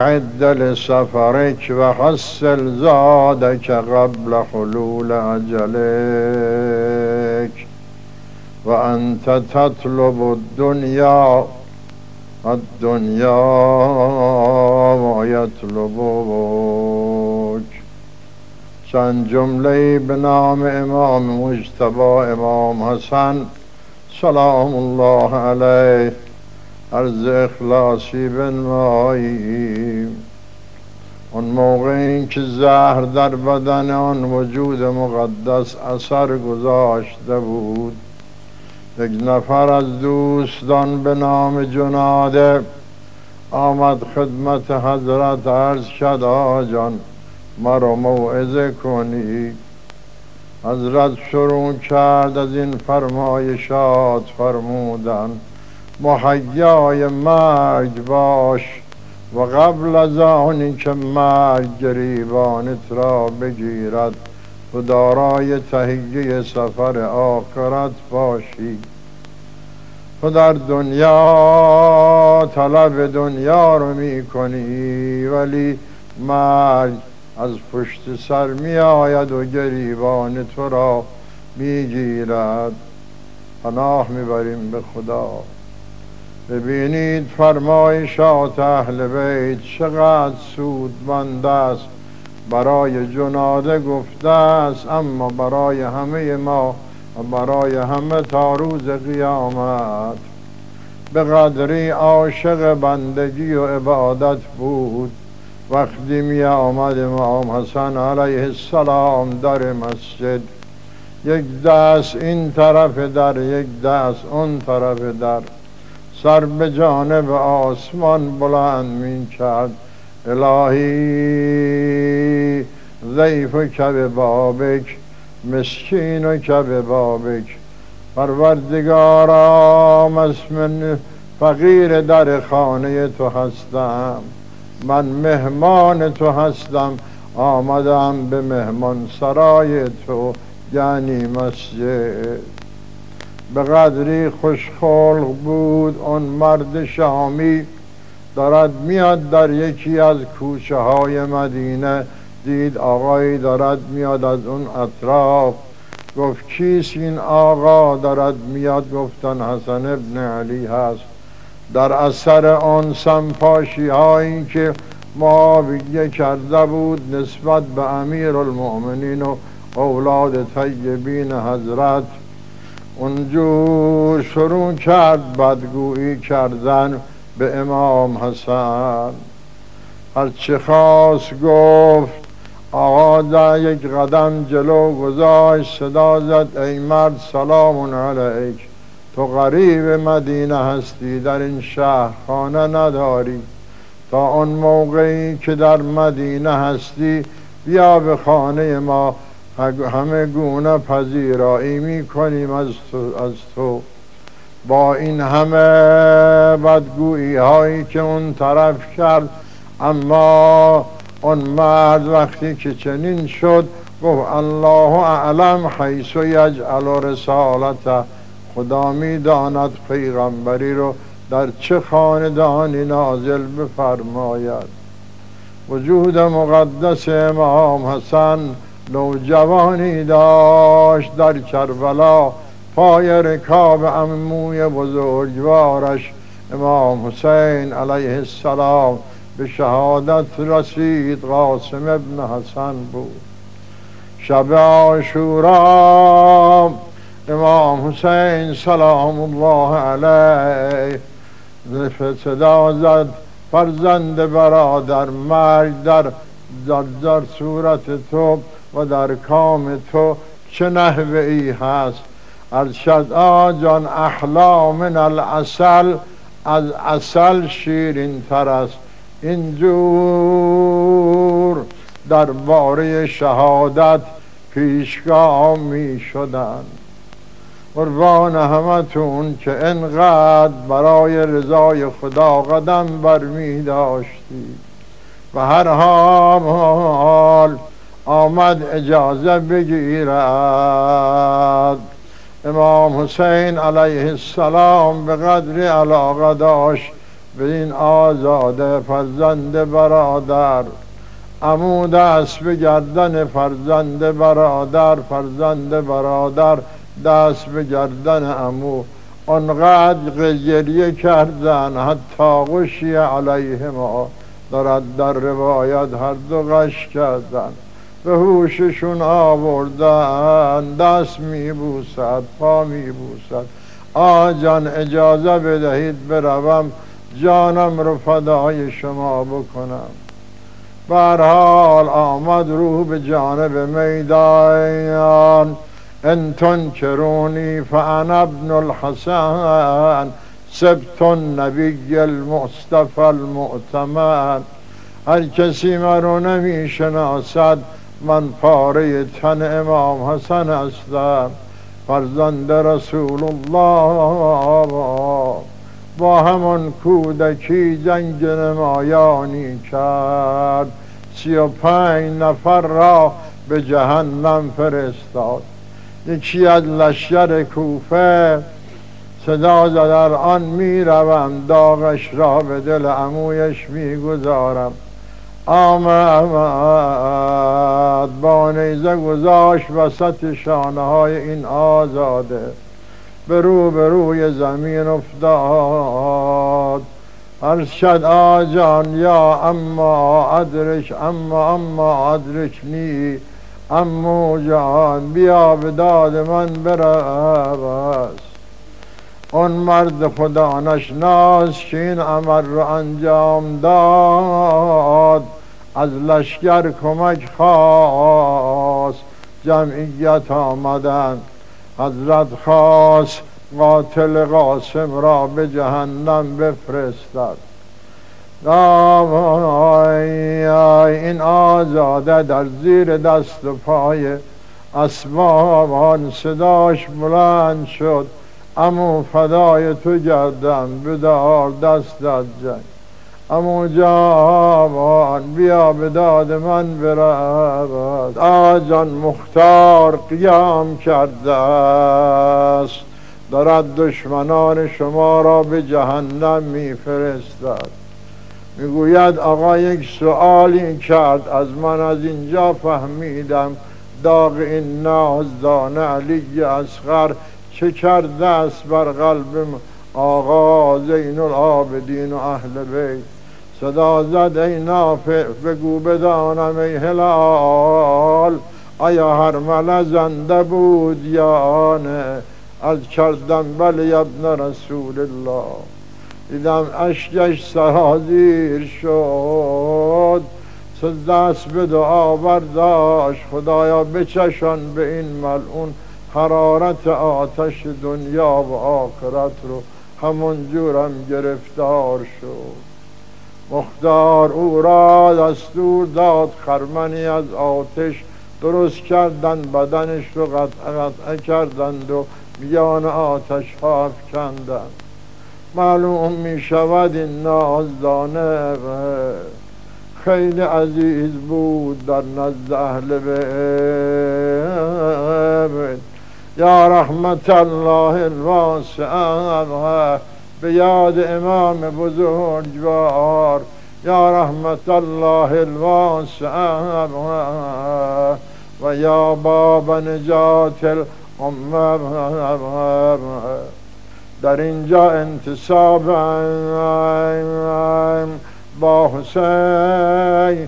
عد لسفرك وحصل زادك قبل حلول أجلك وأنت تطلب الدنيا ويطلبك. چند جمله به نام امام مجتبی امام حسن سلام الله علیه عرض اخلاصی بنماییم. اون موقعی که زهر در بدن آن وجود مقدس اثر گذاشته بود، یک نفر از دوستان به نام جناده آمد خدمت حضرت، عرض کرد آقا جان مرا موعظه کنی. حضرت شروع کرد از این فرمایشات، فرمودن مهیای مرگ باش و قبل از آنی که مرگ گریبانت را بگیرد و دارای تهیه سفر آخرت باشی. تو در دنیا طلب دنیا رو می کنی، ولی مرگ از پشت سر می آید و گریبان تو را می گیرد. پناه می بریم به خدا. ببینید فرمایشات اهل بیت چقدر سودمند است. برای جناده گفته است، اما برای همه ما و برای همه تا روز قیامت. به قدری عاشق بندگی و عبادت بود، وقتی می آمد امام حسن علیه السلام در مسجد، یک دست این طرف در، یک دست اون طرف در، سر به جانب آسمان بلند می کرد. الهی ضیفک ببابک مسکینک ببابک. پروردگارا من فقیر در خانه تو هستم، من مهمان تو هستم، آمدم به مهمان سرای تو یعنی مسجد. به قدری خوشخلق بود اون مرد شامی. دارد میاد در یکی از کوچه های مدینه، دید آقایی دارد میاد از اون اطراف. گفت کیست این آقا دارد میاد؟ گفتن حسن ابن علی هست. در اثر آن سمپاشی هایی که معاویه کرده بود نسبت به امیر المؤمنین و اولاد طیبین حضرت، اونجور شروع کرد بدگویی کردن به امام حسن. هرچه خواست گفت. آقا در یک قدم جلو گذاشت، صدا زد ای مرد سلام علیک، تو غریب مدینه هستی، در این شهر خانه نداری. تا آن موقعی که در مدینه هستی بیا به خانه ما، همه گونه پذیرایی می کنیم از تو. با این همه بدگویی هایی که اون طرف کرد، اما اون مرد وقتی که چنین شد گفت الله اعلم حیث یجعل رسالته، خدا می داند پیغمبری رو در چه خاندانی نازل بفرماید. وجود مقدس امام حسن نوجوانی داشت در کربلا، پای رکاب عموی بزرگوارش امام حسین علیه السلام به شهادت رسید. قاسم ابن حسن بود. شب عاشورا امام حسین سلام الله علیه صدا زد فرزند برادر، مرگ در صورت تو و در کام تو چه نحوه ای هست؟ ارشد آجان احلا من العسل، از عسل شیرین تر است. اینجور درباره شهادت پیشگام می شدن. قربان همتون که انقدر برای رضای خدا قدم بر می داشتی. و هر حال آمد اجازه بگیرد. امام حسین علیه السلام به قدر علاقه داشت به این آزاده فرزند برادر. عمو دست به گردن فرزند برادر، فرزند برادر دست به گردن عمو. آنقدر گریه کردن حتی غشی علیهما، دارد در روایت هر دو غش کردن. به هوششون آوردن، دست میبوسد، پا میبوسد. آجان اجازه بدهید بروم جانم رو فدای شما بکنم. به هر حال آمد رو به جانب میدان. ان تنکرونی فانا ابن الحسن، سبت النبی المصطفى المؤتمن. هر کسی مرا نمی شناسد، من پاره تن امام حسن هستم، فرزند رسول الله. با همان کودکی جنگ نمایانی کرد، 35 نفر را به جهنم فرستاد. یکی از لشکر کوفه صدا زد الان میروم داغش را به دل عمویش میگذارم. آمد با نیزه گذاشت وسط شانه های این آزاده، به روی زمین افتاد. عرض شد آجان یا اما ادرک، اما ادرکنی، امو جان بیا به داد من برس. اون مرد خدا نشناس که این عمل رو انجام داد، از لشکر کمک خواست. جمعیت آمدن، حضرت خواست قاتل قاسم را به جهنم بفرستد. این آزاده در زیر دست و پای اسبابان صداش بلند شد، عمو فدای تو گردم بدار دست از جنگ. عمو جوان بیا به داد من برود. آجان مختار قیام کرده است، دارد دشمنان شما را به جهنم میفرستد. میگوید آقا یک سؤالی کرد از من، از اینجا فهمیدم داغ این نازدان علی اصغر چه کرده است بر قلب آقا زین العابدین و اهل بیت. صدا زد ای نافع بگو بدانم ای هلال، آیا هرمله زنده بود یا نه؟ از کردم بله ابن رسول الله. دیدم اشکش سرازیر شد، دست به دعا برداشت، خدایا بچشان به این ملعون حرارت آتش دنیا و آخرت رو. همون جورم گرفتار شد. مختار او را دستور داد خرمنی از آتش درست کردن، بدنش رو قطعه کردند و میان آتش ها افکندند. معلوم می شود این نازدانه خیلی عزیز بود در نزد اهل بیت. یا رحمت الله الواسعه به یاد امام بزرگوار، یا رحمت الله الواسعه و یا باب نجات الامه. در اینجا انتصاب با حسین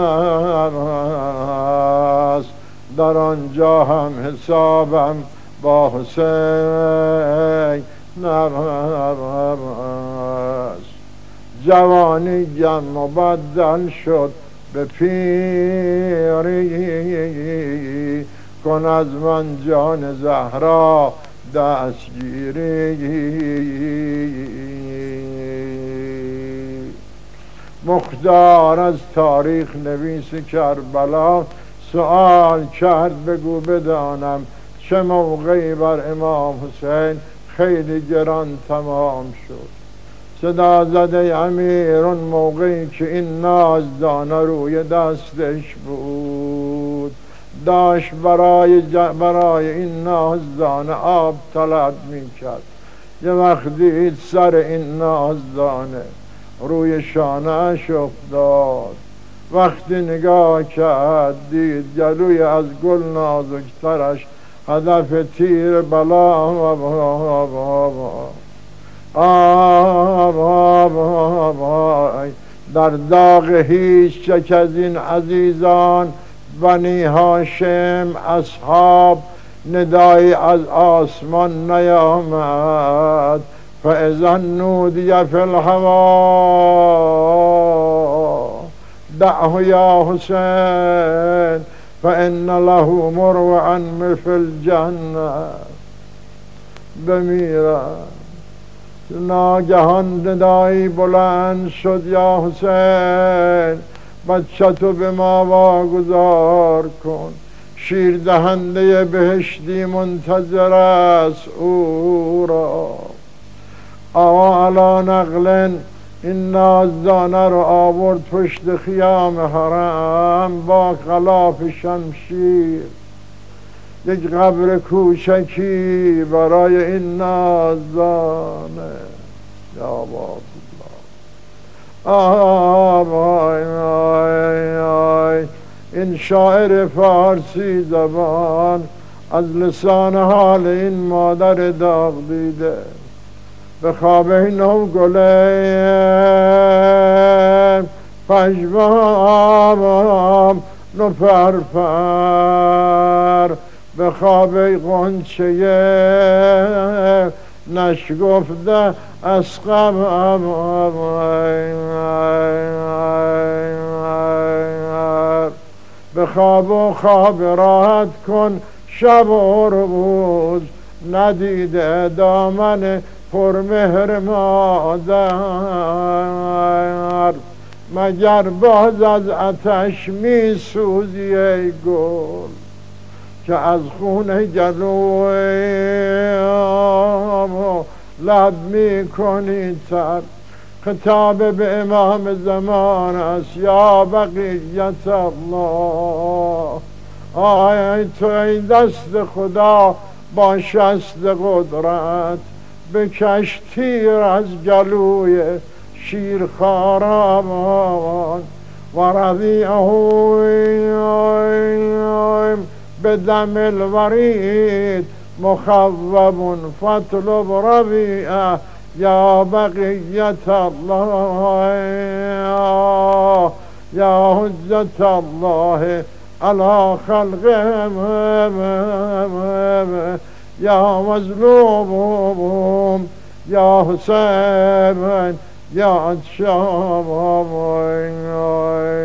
است، در آنجا هم حسابم با حسین است. جوانیم مبدل شد به پیری، کن از من جان زهرا دستگیری. مختار از تاریخ نویس کربلا سؤال کرد بگو بدانم چه موقعی بر امام حسین خیلی گران تمام شد. صدا زده امیر اون موقعی که این نازدانه روی دستش بود، داشت برای این نازدانه آب طلب می کرد. یه وقت دید سر این نازدانه روی شانه‌اش افتاد. وقتی نگاه کرد دید گلوی از گل نازکترش هدف تیر بلا در داغ هیچ یک از این عزیزان بنی هاشم اصحاب ندایی از آسمان نیامد. فاذا نودی فی الهوا دعه یا حسین فان له مروعا فی الجنه. بمیرد ناگهان ندایی بلند شد یا حسین بچه تو به ما واگذار کن، شیر دهنده بهشتی منتظر است او را. آقا علا نقلن این نازدانه رو آورد پشت خیام حرم با غلاف شمشیر. یک قبر کوچکی برای این نازدانه. یا الله آی این شاعر فارسی زبان از لسان حال این مادر داغ دیده به خواب نو گله پشمام نفرفر به خواب غنچه نشگفته از غم به خواب و خواب راحت کن شب و روز ندیده دامن پرمهر مادر. مگر باز از آتش می سوزی ای گل که از خون گلوی لب می کنی تر. خطاب به امام زمان است یا بقیت الله. آی تو ای دست خدا با شست قدرت بکش تیر از گلوی شیرخواران و رضیعه به دم الورید مخوب فاطلب ربیعه یا بقیت الله یا حجت الله علی خلقه یا مظلوم یا حسین یا شام